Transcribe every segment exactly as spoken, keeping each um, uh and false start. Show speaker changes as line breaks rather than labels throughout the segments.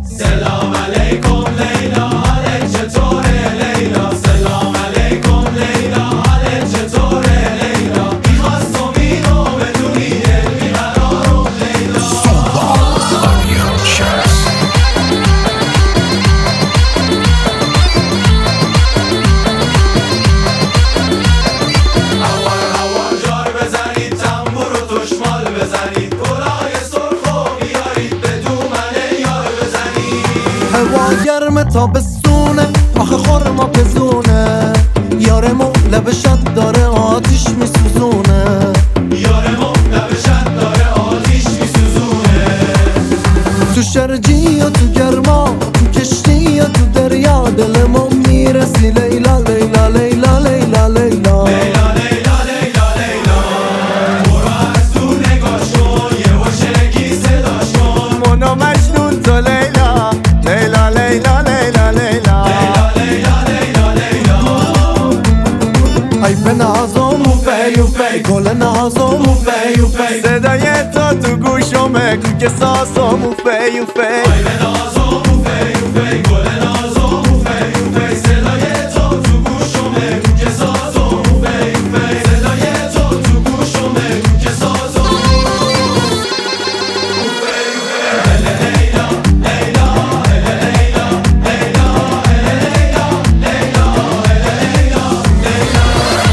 سلام علیکم لیلا، حالت چطوره لیلا؟ سلام علیکم لیلا، حالت چطوره لیلا؟ میخواستم اینو بدونی دل بیقرارم لیلا. هوار هوار جار بزنید، تنبور و تشمال بزنید، گلای سرخ و بیارید به دومنه یار بزنید.
هوا گرمه تابستونه، آخه خورما پزونه، یارمو لب شد داره آتیش میسوزونه.
یارمو لب شد داره آتیش میسوزونه.
تو شرجی یا تو گرما، تو کشتی یا تو دریا، دلمو میرسی لیلا لیلا لیلا لیلا لیلا.
لیلا لیلا لیلا لیلا، برو از دور نگاش کن، یه وشنگی صداش کن.
مونا مجنون تو لیلا لیلا لیلا لیلا لیلا.
لیلا لیلا لیلا لیلا،
ای به نازم و فی و فی، گل نازم و فی و فی، صدای تو تو گوشمه که سازم و فی و فی.
ای به نازم و فی و فی، گل نازم و فی و فی، صدای تو تو گوشمه که سازم و فی و فی، صدای تو تو گوشمه که سازم و فی و فی. لیلا لیلا لیلا لیلا لیلا لیلا لیلا لیلا.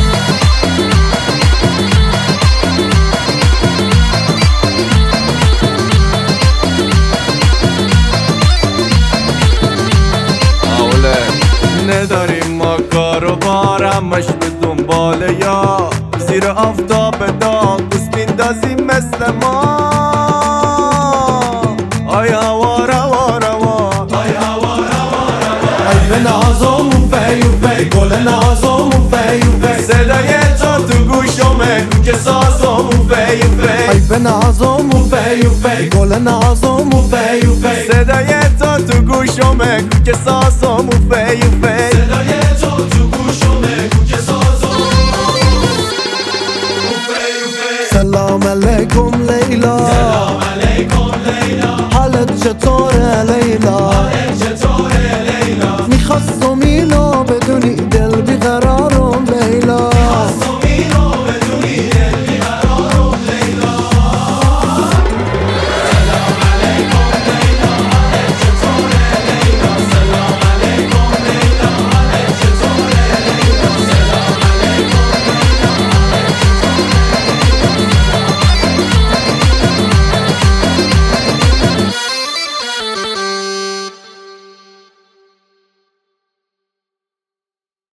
نداریم ما کار و بار، همش به دنبال یا زیر آفتاب داغ دوست میندازیم مثل ما. آیا وار وار وار،
ای هوار هوار هوار،
ای به نازم و فی و فی، گل نازم و فی و فی، صدای تو تو گوشمه که سازم و فی و فی. ای به نازم و فی و فی، گل نازم و فی و فی، صدای تو تو گوشمه که سازم و فی و فی.
صدای تو تو گوشمه که سازم و فی و فی.
سلام علیکم لیلا،